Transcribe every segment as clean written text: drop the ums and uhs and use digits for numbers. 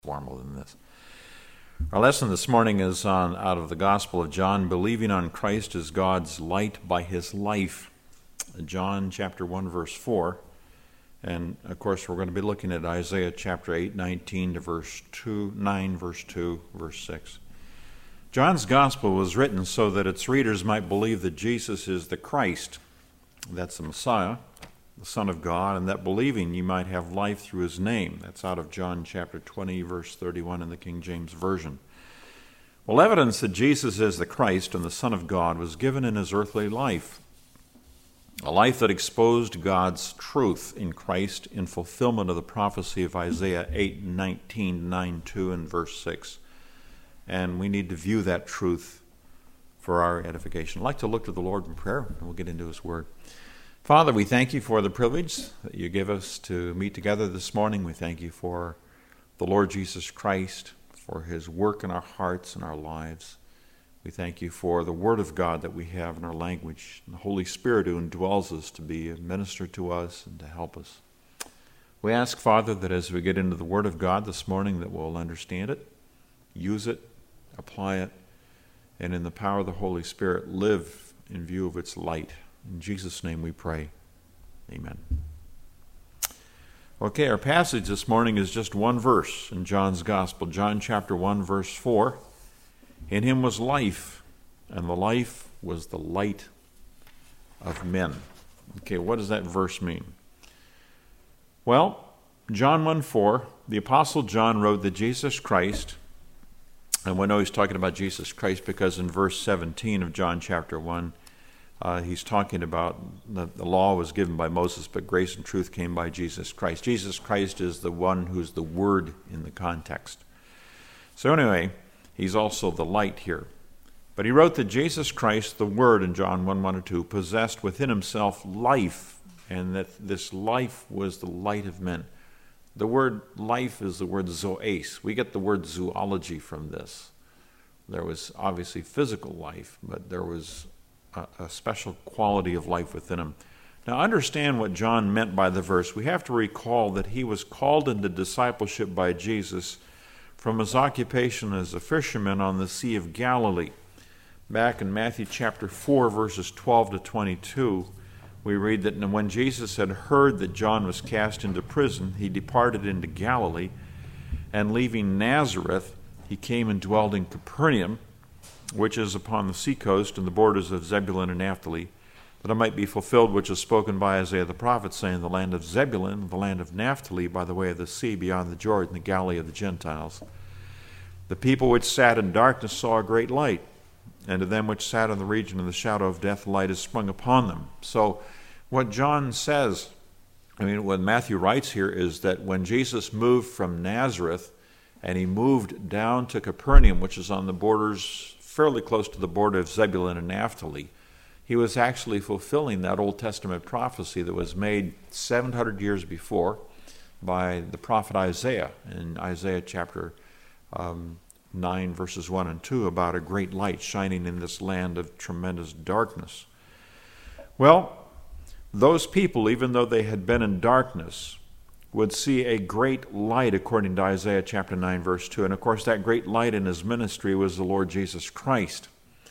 formal than this. Our lesson this morning is out of the Gospel of John, believing on Christ as God's light by his life. John chapter 1, verse 4. And, of course, we're going to be looking at Isaiah chapter 8, 19 to verse 2, 9, verse 2, verse 6. John's Gospel was written so that its readers might believe that Jesus is the Christ, that's the Messiah, the Son of God, and that believing you might have life through his name. That's out of John chapter 20, verse 31 in the King James Version. Well, evidence that Jesus is the Christ and the Son of God was given in his earthly life, a life that exposed God's truth in Christ in fulfillment of the prophecy of Isaiah 8, 19, 9, 2, and verse 6. And we need to view that truth for our edification. I'd like to look to the Lord in prayer, and we'll get into his word. Father, we thank you for the privilege that you give us to meet together this morning. We thank you for the Lord Jesus Christ, for his work in our hearts and our lives. We thank you for the Word of God that we have in our language, and the Holy Spirit who indwells us to be a minister to us and to help us. We ask, Father, that as we get into the Word of God this morning, that we'll understand it, use it, apply it, and in the power of the Holy Spirit, live in view of its light. In Jesus' name we pray. Amen. Okay, our passage this morning is just one verse in John's Gospel. John chapter 1, verse 4. In him was life, and the life was the light of men. Okay, what does that verse mean? Well, John 1:4, the Apostle John wrote that Jesus Christ, and we know he's talking about Jesus Christ because in verse 17 of John chapter 1, he's talking about the law was given by Moses, but grace and truth came by Jesus Christ. Jesus Christ is the one who's the Word in the context. So anyway, he's also the light here. But he wrote that Jesus Christ, the Word, in John 1, 1 and 2, possessed within himself life, and that this life was the light of men. The word life is the word zoes. We get the word zoology from this. There was obviously physical life, but there was a special quality of life within him. Now understand what John meant by the verse. We have to recall that he was called into discipleship by Jesus from his occupation as a fisherman on the Sea of Galilee. Back in Matthew chapter 4, verses 12 to 22, we read that when Jesus had heard that John was cast into prison, he departed into Galilee, and leaving Nazareth, he came and dwelled in Capernaum, which is upon the seacoast and the borders of Zebulun and Naphtali, that it might be fulfilled which is spoken by Isaiah the prophet, saying, the land of Zebulun, the land of Naphtali, by the way of the sea beyond the Jordan, the Galilee of the Gentiles. The people which sat in darkness saw a great light, and to them which sat in the region of the shadow of death, light is sprung upon them. So what John says, what Matthew writes here is that when Jesus moved from Nazareth and he moved down to Capernaum, which is on the borders, fairly close to the border of Zebulun and Naphtali, he was actually fulfilling that Old Testament prophecy that was made 700 years before by the prophet Isaiah in Isaiah chapter 9, verses 1 and 2, about a great light shining in this land of tremendous darkness. Well, those people, even though they had been in darkness, would see a great light according to Isaiah chapter 9, verse 2. And of course, that great light in his ministry was the Lord Jesus Christ.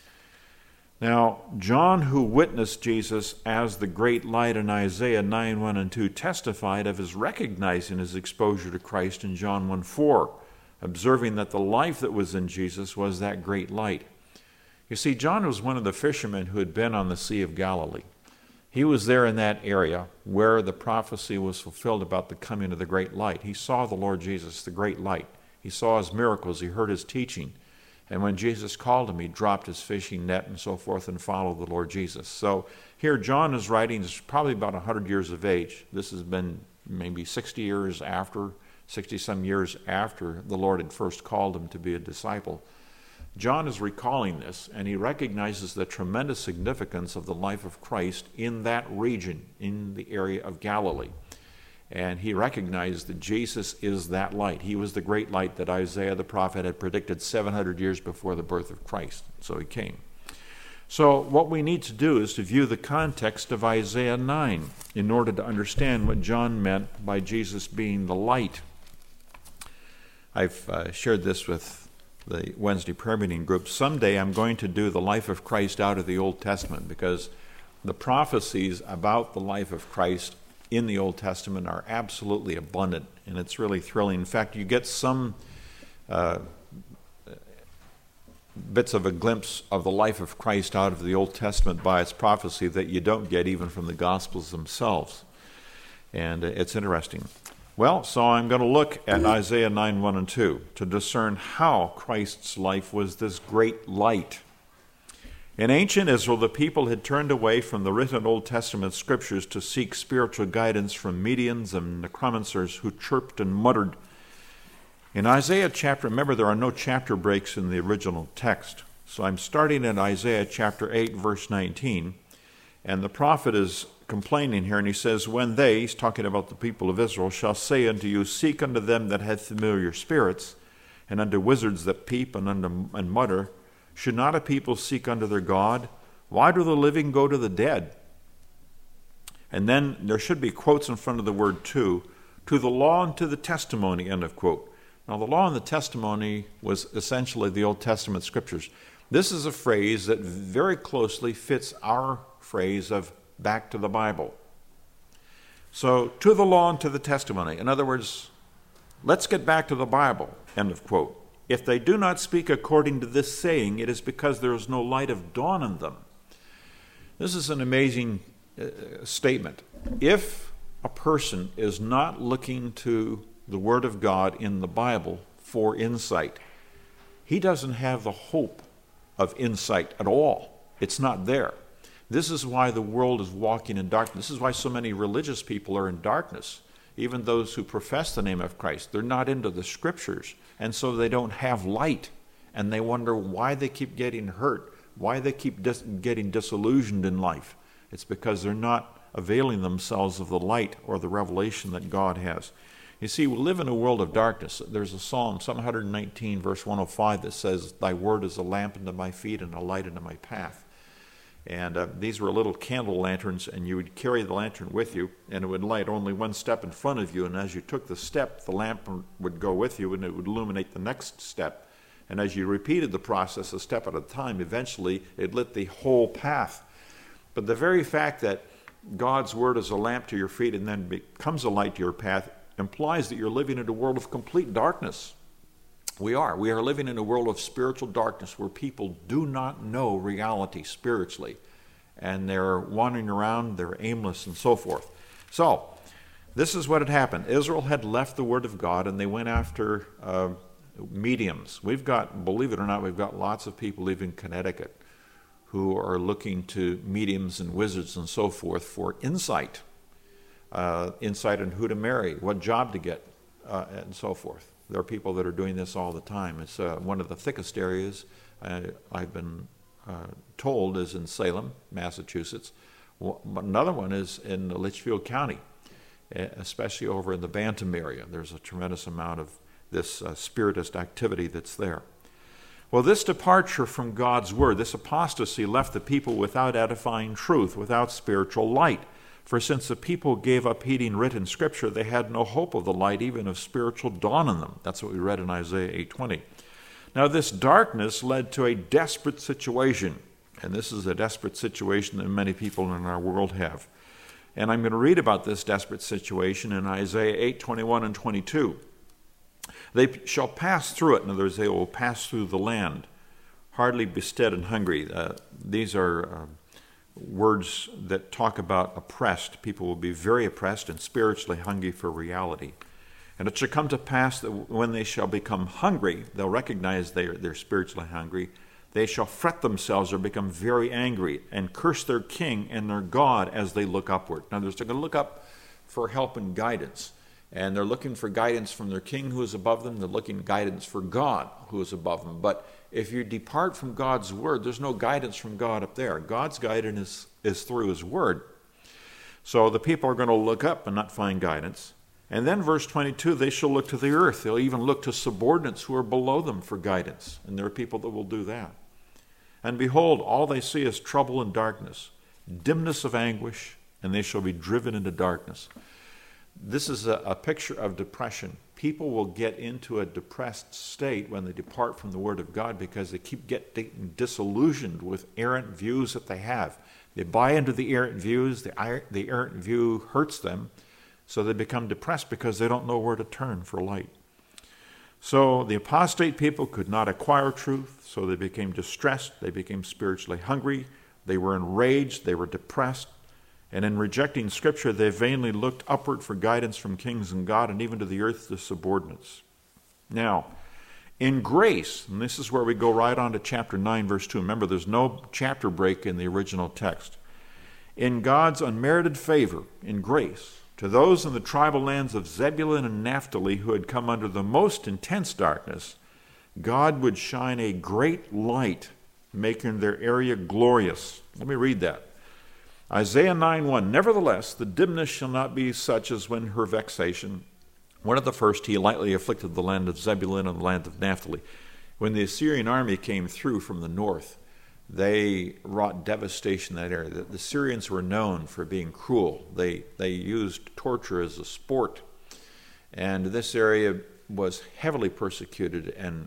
Now, John, who witnessed Jesus as the great light in Isaiah 9, 1 and 2, testified of his recognizing his exposure to Christ in John 1, 4, observing that the life that was in Jesus was that great light. You see, John was one of the fishermen who had been on the Sea of Galilee. He was there in that area where the prophecy was fulfilled about the coming of the great light. He saw the Lord Jesus, the great light. He saw his miracles. He heard his teaching. And when Jesus called him, he dropped his fishing net and so forth and followed the Lord Jesus. So here John is writing, he's probably about 100 years of age. This has been maybe 60 some years after the Lord had first called him to be a disciple. John is recalling this, and he recognizes the tremendous significance of the life of Christ in that region, in the area of Galilee. And he recognized that Jesus is that light. He was the great light that Isaiah the prophet had predicted 700 years before the birth of Christ. So he came. So what we need to do is to view the context of Isaiah 9 in order to understand what John meant by Jesus being the light. I've shared this with the Wednesday prayer meeting group. Someday I'm going to do the life of Christ out of the Old Testament, because the prophecies about the life of Christ in the Old Testament are absolutely abundant, and it's really thrilling. In fact, you get some bits of a glimpse of the life of Christ out of the Old Testament by its prophecy that you don't get even from the Gospels themselves. And it's interesting. Well, so I'm going to look at Isaiah 9, 1 and 2 to discern how Christ's life was this great light. In ancient Israel, the people had turned away from the written Old Testament scriptures to seek spiritual guidance from mediums and necromancers who chirped and muttered. In Isaiah chapter, remember there are no chapter breaks in the original text. So I'm starting in Isaiah chapter 8, verse 19. And the prophet is complaining here, and he says, when they, he's talking about the people of Israel, shall say unto you, seek unto them that have familiar spirits, and unto wizards that peep and mutter, should not a people seek unto their God? Why do the living go to the dead? And then there should be quotes in front of the word to the law and to the testimony, end of quote. Now, the law and the testimony was essentially the Old Testament scriptures. This is a phrase that very closely fits our phrase of back to the Bible. So, to the law and to the testimony. In other words, let's get back to the Bible, end of quote. If they do not speak according to this saying, it is because there is no light of dawn in them. This is an amazing statement. If a person is not looking to the Word of God in the Bible for insight, he doesn't have the hope of insight at all. It's not there. This is why the world is walking in darkness. This is why so many religious people are in darkness. Even those who profess the name of Christ, they're not into the scriptures, and so they don't have light, and they wonder why they keep getting hurt, why they keep getting disillusioned in life. It's because they're not availing themselves of the light or the revelation that God has. You see, we live in a world of darkness. There's a Psalm 119, verse 105, that says, thy word is a lamp unto my feet and a light unto my path. And these were little candle lanterns, and you would carry the lantern with you, and it would light only one step in front of you. And as you took the step, the lamp would go with you, and it would illuminate the next step. And as you repeated the process a step at a time, eventually it lit the whole path. But the very fact that God's word is a lamp to your feet and then becomes a light to your path implies that you're living in a world of complete darkness. We are living in a world of spiritual darkness where people do not know reality spiritually, and they're wandering around, they're aimless, and so forth. So, this is what had happened. Israel had left the Word of God, and they went after mediums. We've got, believe it or not, we've got lots of people living in Connecticut who are looking to mediums and wizards and so forth for insight. Insight on who to marry, what job to get, and so forth. There are people that are doing this all the time. It's one of the thickest areas I've been told is in Salem, Massachusetts. Another one is in Litchfield County, especially over in the Bantam area. There's a tremendous amount of this spiritist activity that's there. Well, this departure from God's word, this apostasy, left the people without edifying truth, without spiritual light. For since the people gave up heeding written scripture, they had no hope of the light, even of spiritual dawn in them. That's what we read in Isaiah 8:20. Now, this darkness led to a desperate situation, and this is a desperate situation that many people in our world have. And I'm going to read about this desperate situation in Isaiah 8:21 and 22. They shall pass through it. In other words, they will pass through the land, hardly bestead and hungry. These are words that talk about oppressed. People will be very oppressed and spiritually hungry for reality. And it shall come to pass that when they shall become hungry, they'll recognize they're spiritually hungry. They shall fret themselves or become very angry and curse their king and their God as they look upward. In other words, they're going to look up for help and guidance. And they're looking for guidance from their king who is above them. They're looking for guidance for God who is above them. But if you depart from God's word, there's no guidance from God up there. God's guidance is through his word. So the people are going to look up and not find guidance. And then verse 22, they shall look to the earth. They'll even look to subordinates who are below them for guidance. And there are people that will do that. And behold, all they see is trouble and darkness, dimness of anguish, and they shall be driven into darkness. This is a picture of depression. People will get into a depressed state when they depart from the Word of God because they keep getting disillusioned with errant views that they have. They buy into the errant views, the errant view hurts them, so they become depressed because they don't know where to turn for light. So the apostate people could not acquire truth, so they became distressed, they became spiritually hungry, they were enraged, they were depressed, and in rejecting Scripture, they vainly looked upward for guidance from kings and God and even to the earth, the subordinates. Now, in grace, and this is where we go right on to chapter 9, verse 2. Remember, there's no chapter break in the original text. In God's unmerited favor, in grace, to those in the tribal lands of Zebulun and Naphtali who had come under the most intense darkness, God would shine a great light, making their area glorious. Let me read that. Isaiah 9:1, nevertheless, the dimness shall not be such as when her vexation. One of the first, he lightly afflicted the land of Zebulun and the land of Naphtali. When the Assyrian army came through from the north, they wrought devastation in that area. The Syrians were known for being cruel. They used torture as a sport. And this area was heavily persecuted and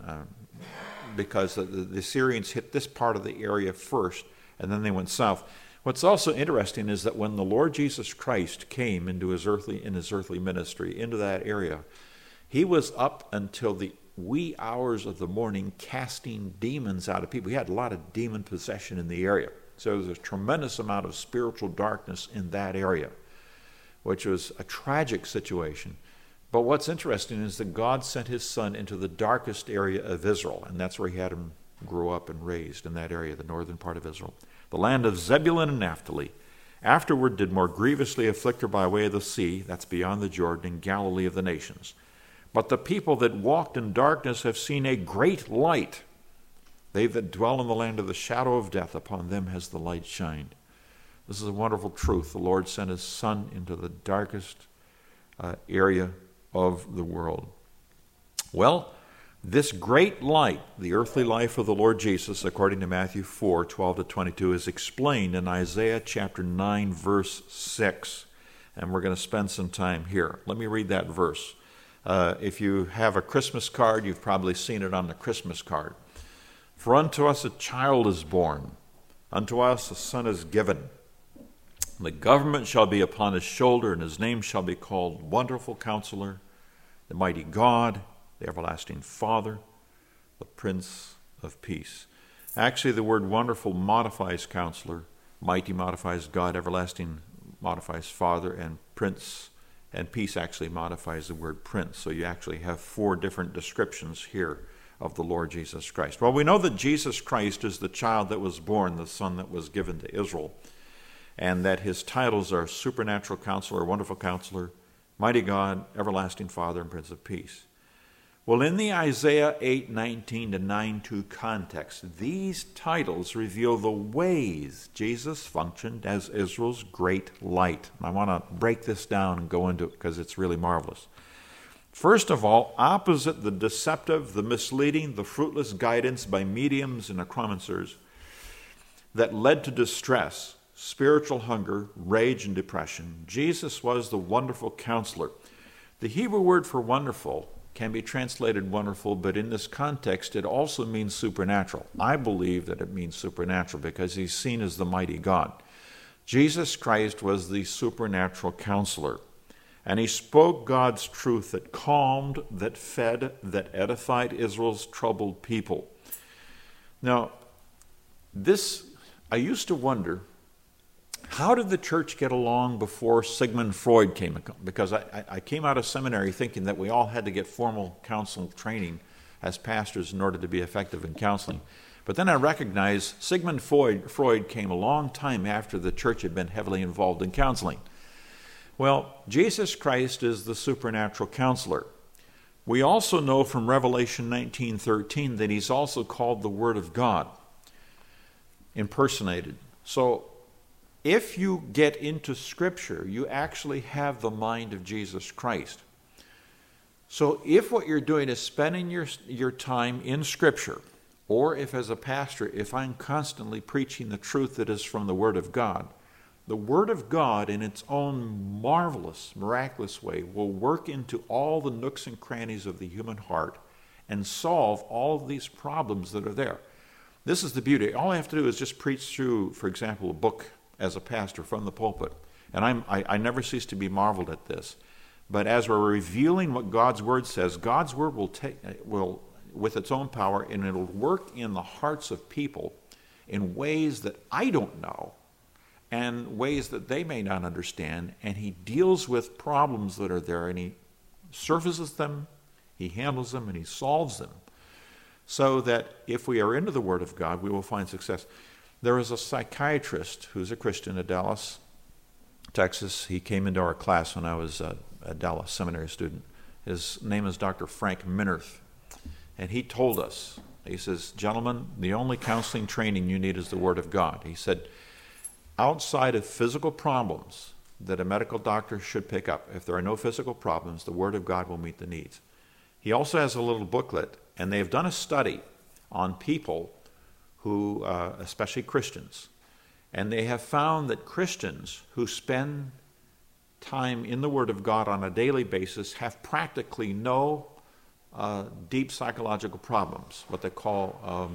because the Syrians hit this part of the area first, and then they went south. What's also interesting is that when the Lord Jesus Christ came into his earthly ministry into that area, he was up until the wee hours of the morning casting demons out of people. He had a lot of demon possession in the area. So there's a tremendous amount of spiritual darkness in that area, which was a tragic situation. But what's interesting is that God sent his son into the darkest area of Israel, and that's where he had him grow up and raised, in that area, the northern part of Israel. The land of Zebulun and Naphtali. Afterward did more grievously afflict her by way of the sea, that's beyond the Jordan, in Galilee of the nations. But the people that walked in darkness have seen a great light. They that dwell in the land of the shadow of death, upon them has the light shined. This is a wonderful truth. The Lord sent his son into the darkest area of the world. Well, this great light, the earthly life of the Lord Jesus, according to Matthew 4:12-22, is explained in Isaiah chapter 9, verse 6. And we're going to spend some time here. Let me read that verse. If you have a Christmas card, you've probably seen it on the Christmas card. For unto us a child is born, unto us a son is given. The government shall be upon his shoulder, and his name shall be called Wonderful Counselor, the Mighty God, the Everlasting Father, the Prince of Peace. Actually, the word wonderful modifies counselor, mighty modifies God, everlasting modifies Father, and Prince and peace actually modifies the word prince. So you actually have 4 different descriptions here of the Lord Jesus Christ. Well, we know that Jesus Christ is the child that was born, the son that was given to Israel, and that his titles are Supernatural Counselor, Wonderful Counselor, Mighty God, Everlasting Father, and Prince of Peace. Well, in the Isaiah 8:19-9:2 context, these titles reveal the ways Jesus functioned as Israel's great light. I want to break this down and go into it because it's really marvelous. First of all, opposite the deceptive, the misleading, the fruitless guidance by mediums and necromancers that led to distress, spiritual hunger, rage, and depression, Jesus was the wonderful counselor. The Hebrew word for wonderful can be translated wonderful, but in this context it also means supernatural. I believe that it means supernatural because he's seen as the mighty God. Jesus Christ was the supernatural counselor, and he spoke God's truth that calmed, that fed, that edified Israel's troubled people. Now, I used to wonder, how did the church get along before Sigmund Freud came? Because I came out of seminary thinking that we all had to get formal counseling training as pastors in order to be effective in counseling. But then I recognized Sigmund Freud came a long time after the church had been heavily involved in counseling. Well, Jesus Christ is the supernatural counselor. We also know from Revelation 19:13 that he's also called the Word of God, impersonated. So if you get into Scripture, you actually have the mind of Jesus Christ. So if what you're doing is spending your time in Scripture, or if as a pastor, if I'm constantly preaching the truth that is from the Word of God, The Word of God, in its own marvelous, miraculous way, will work into all the nooks and crannies of the human heart and solve all of these problems that are there. This is the beauty. All I have to do is just preach through, for example, a book as a pastor from the pulpit. And I never cease to be marveled at this. But as we're revealing what God's Word says, God's Word will with its own power, and it'll work in the hearts of people in ways that I don't know and ways that they may not understand. And he deals with problems that are there, and he surfaces them, he handles them, and he solves them, so that if we are into the Word of God, we will find success. There is a psychiatrist who's a Christian at Dallas, Texas. He came into our class when I was a Dallas seminary student. His name is Dr. Frank Minirth. And he told us, he says, gentlemen, the only counseling training you need is the Word of God. He said, outside of physical problems that a medical doctor should pick up, if there are no physical problems, the Word of God will meet the needs. He also has a little booklet, and they've done a study on people who, especially Christians, and they have found that Christians who spend time in the Word of God on a daily basis have practically no deep psychological problems, what they call,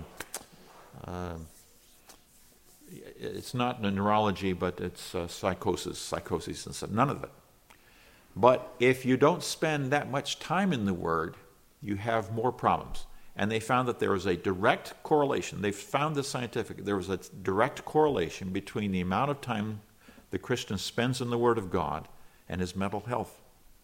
it's not neurology, but it's psychosis and stuff, none of it. But if you don't spend that much time in the Word, you have more problems. And they found that there was a direct correlation. They've found this scientific. There was a direct correlation between the amount of time the Christian spends in the Word of God and his mental health.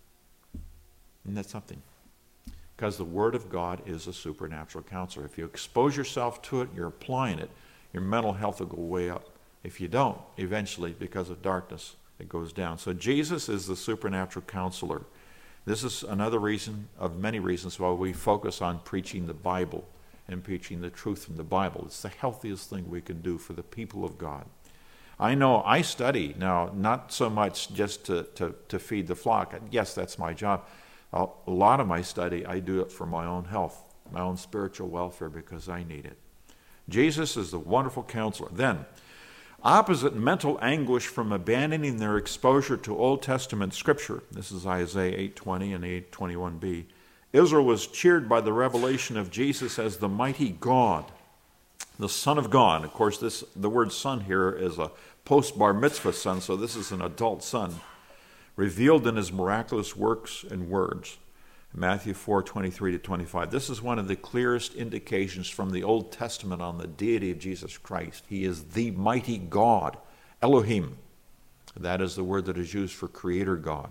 Isn't that something? Because the Word of God is a supernatural counselor. If you expose yourself to it, you're applying it, your mental health will go way up. If you don't, eventually, because of darkness, it goes down. So Jesus is the supernatural counselor. This is another reason of many reasons why we focus on preaching the Bible and preaching the truth from the Bible. It's the healthiest thing we can do for the people of God. I know I study now, not so much just to feed the flock. Yes, that's my job. A lot of my study, I do it for my own health, my own spiritual welfare, because I need it. Jesus is the wonderful counselor. Then, opposite mental anguish from abandoning their exposure to Old Testament Scripture, this is Isaiah 8:20 and 8:21b, Israel was cheered by the revelation of Jesus as the mighty God, the Son of God. Of course, the word son here is a post-bar mitzvah son, so this is an adult son, revealed in his miraculous works and words. Matthew 4:23-25. This is one of the clearest indications from the Old Testament on the deity of Jesus Christ. He is the mighty God, Elohim. That is the word that is used for Creator God.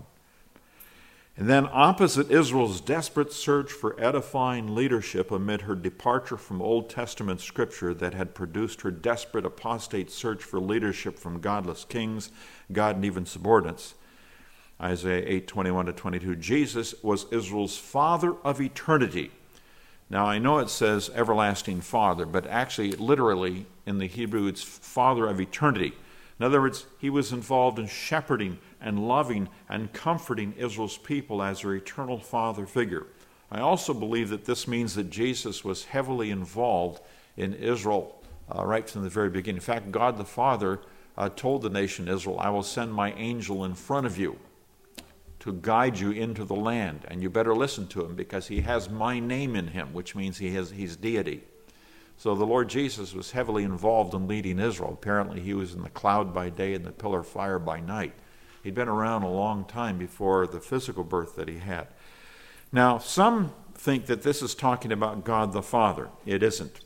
And then opposite Israel's desperate search for edifying leadership amid her departure from Old Testament Scripture that had produced her desperate apostate search for leadership from godless kings, God, and even subordinates, Isaiah 8:21-22, Jesus was Israel's father of eternity. Now, I know it says everlasting father, but actually, literally, in the Hebrew, it's father of eternity. In other words, he was involved in shepherding and loving and comforting Israel's people as their eternal father figure. I also believe that this means that Jesus was heavily involved in Israel right from the very beginning. In fact, God the Father told the nation Israel, I will send my angel in front of you to guide you into the land, and you better listen to him because he has my name in him, which means he's deity. So the Lord Jesus was heavily involved in leading Israel. Apparently he was in the cloud by day and the pillar of fire by night. He'd been around a long time before the physical birth that he had. Now, some think that this is talking about God the Father. It isn't.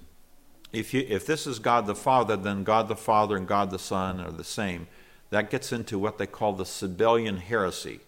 If this is God the Father, then God the Father and God the Son are the same. That gets into what they call the Sabellian heresy.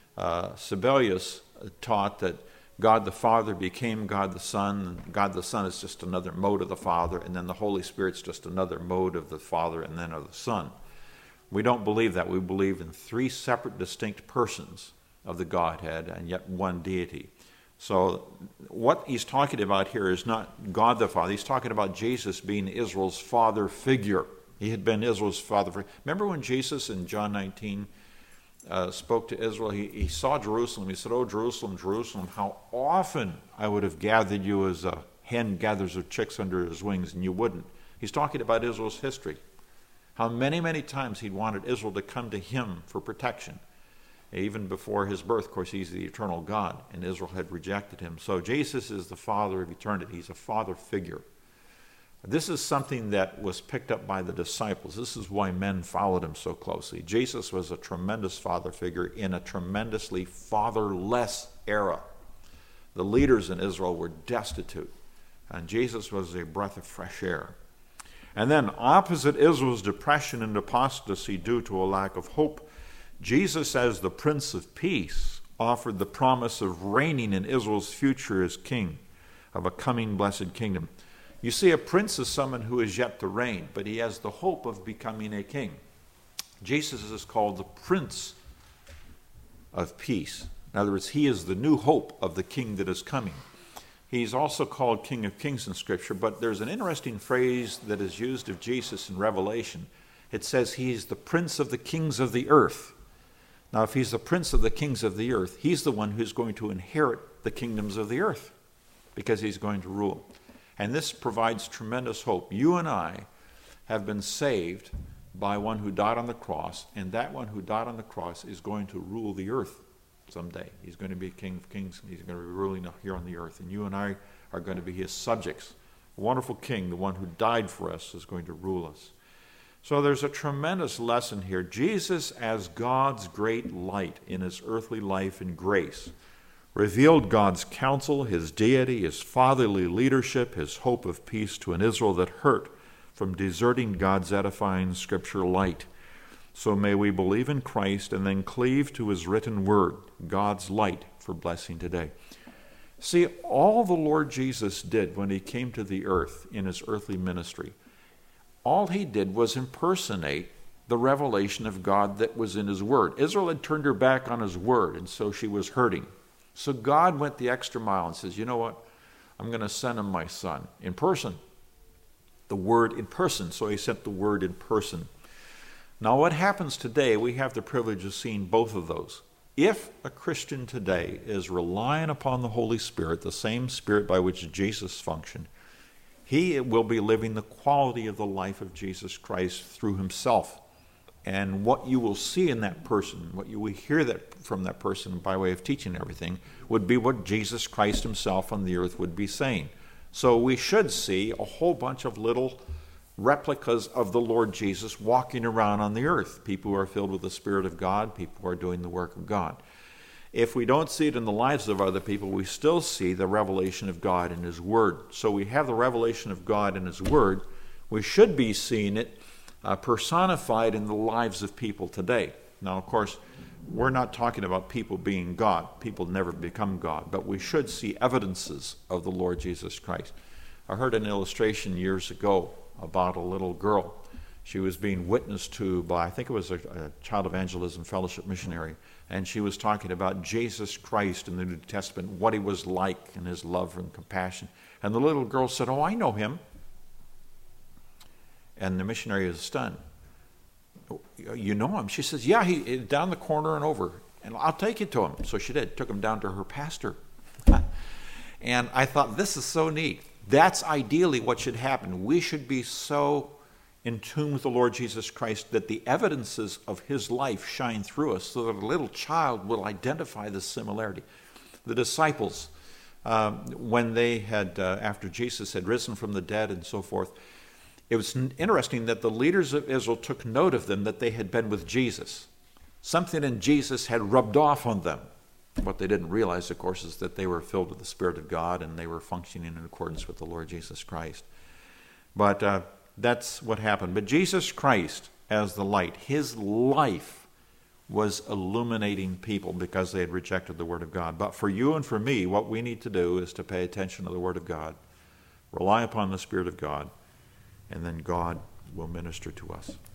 Sabellius taught that God the Father became God the Son, and God the Son is just another mode of the Father, and then the Holy Spirit's just another mode of the Father and then of the Son. We don't believe that. We believe in three separate, distinct persons of the Godhead and yet one deity. So what he's talking about here is not God the Father. He's talking about Jesus being Israel's father figure. He had been Israel's father figure. Remember when Jesus in John 19 spoke to Israel, he saw Jerusalem. He said, "Oh, Jerusalem, Jerusalem, how often I would have gathered you as a hen gathers her chicks under his wings, and you wouldn't." He's talking about Israel's history. How many, many times he'd wanted Israel to come to him for protection. Even before his birth, of course, he's the eternal God, and Israel had rejected him. So Jesus is the Father of eternity. He's a father figure. This is something that was picked up by the disciples. This is why men followed him so closely. Jesus was a tremendous father figure in a tremendously fatherless era. The leaders in Israel were destitute, and Jesus was a breath of fresh air. And then, opposite Israel's depression and apostasy due to a lack of hope, Jesus, as the Prince of Peace, offered the promise of reigning in Israel's future as king of a coming blessed kingdom. You see, a prince is someone who is yet to reign, but he has the hope of becoming a king. Jesus is called the Prince of Peace. In other words, he is the new hope of the king that is coming. He's also called King of Kings in Scripture, but there's an interesting phrase that is used of Jesus in Revelation. It says he's the Prince of the kings of the earth. Now, if he's the Prince of the kings of the earth, he's the one who's going to inherit the kingdoms of the earth because he's going to rule. And this provides tremendous hope. You and I have been saved by one who died on the cross, and that one who died on the cross is going to rule the earth someday. He's going to be King of Kings, and he's going to be ruling here on the earth. And you and I are going to be his subjects. A wonderful king, the one who died for us, is going to rule us. So there's a tremendous lesson here. Jesus, as God's great light in his earthly life and grace, revealed God's counsel, his deity, his fatherly leadership, his hope of peace to an Israel that hurt from deserting God's edifying scripture light. So may we believe in Christ and then cleave to his written word, God's light for blessing today. See, all the Lord Jesus did when he came to the earth in his earthly ministry, all he did was impersonate the revelation of God that was in his word. Israel had turned her back on his word, and so she was hurting. So God went the extra mile and says, you know what? I'm going to send him my son in person. The word in person. So he sent the word in person. Now what happens today, we have the privilege of seeing both of those. If a Christian today is relying upon the Holy Spirit, the same Spirit by which Jesus functioned, he will be living the quality of the life of Jesus Christ through himself. And what you will see in that person, what you will hear from that person by way of teaching everything, would be what Jesus Christ himself on the earth would be saying. So we should see a whole bunch of little replicas of the Lord Jesus walking around on the earth. People who are filled with the Spirit of God, people who are doing the work of God. If we don't see it in the lives of other people, we still see the revelation of God in his word. So we have the revelation of God in his word. We should be seeing it personified in the lives of people today. Now, of course, we're not talking about people being God. People never become God. But we should see evidences of the Lord Jesus Christ. I heard an illustration years ago about a little girl. She was being witnessed to by, I think it was a Child Evangelism Fellowship missionary, and she was talking about Jesus Christ in the New Testament, what he was like and his love and compassion. And the little girl said, "Oh, I know him." And the missionary is stunned. "You know him?" She says, "Yeah, he down the corner and over, and I'll take you to him." So she did, took him down to her pastor. And I thought, this is so neat. That's ideally what should happen. We should be so in tune with the Lord Jesus Christ that the evidences of his life shine through us so that a little child will identify the similarity. The disciples, when they had, after Jesus had risen from the dead and so forth, it was interesting that the leaders of Israel took note of them, that they had been with Jesus. Something in Jesus had rubbed off on them. What they didn't realize, of course, is that they were filled with the Spirit of God and they were functioning in accordance with the Lord Jesus Christ. But that's what happened. But Jesus Christ, as the light, his life was illuminating people because they had rejected the Word of God. But for you and for me, what we need to do is to pay attention to the Word of God, rely upon the Spirit of God, and then God will minister to us.